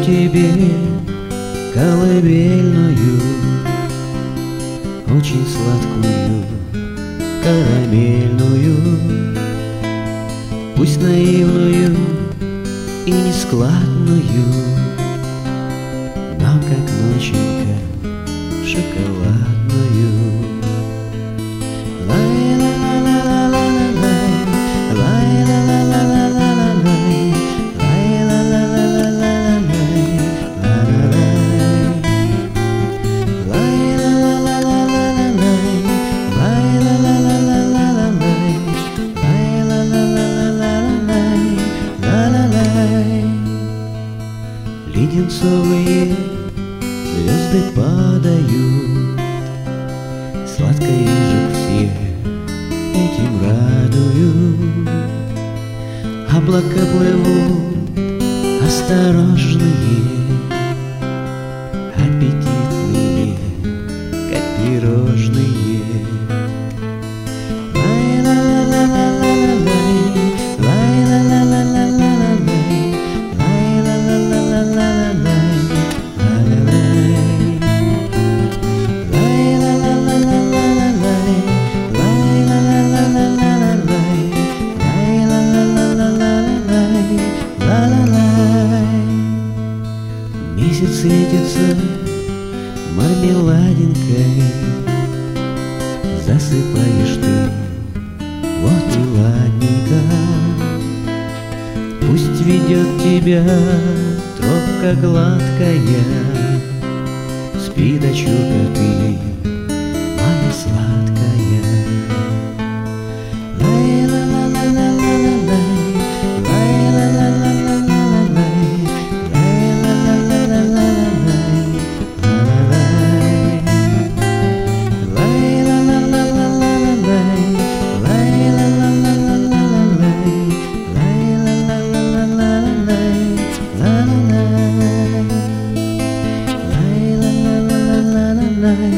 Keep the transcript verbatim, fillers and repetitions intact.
тебе колыбельную, очень сладкую, карамельную, пусть наивную и нескладную, но как ноченька шоколадную. Леденцовые звезды падают, сладкое же все этим радуют. Облака плывут осторожные, аппетитные, как пирожные. Месяц светится мармеладинкой, засыпаешь ты, вот и ладненько. Пусть ведет тебя тропка гладкая, спи, дочурка, ты, моя сладкая. Night.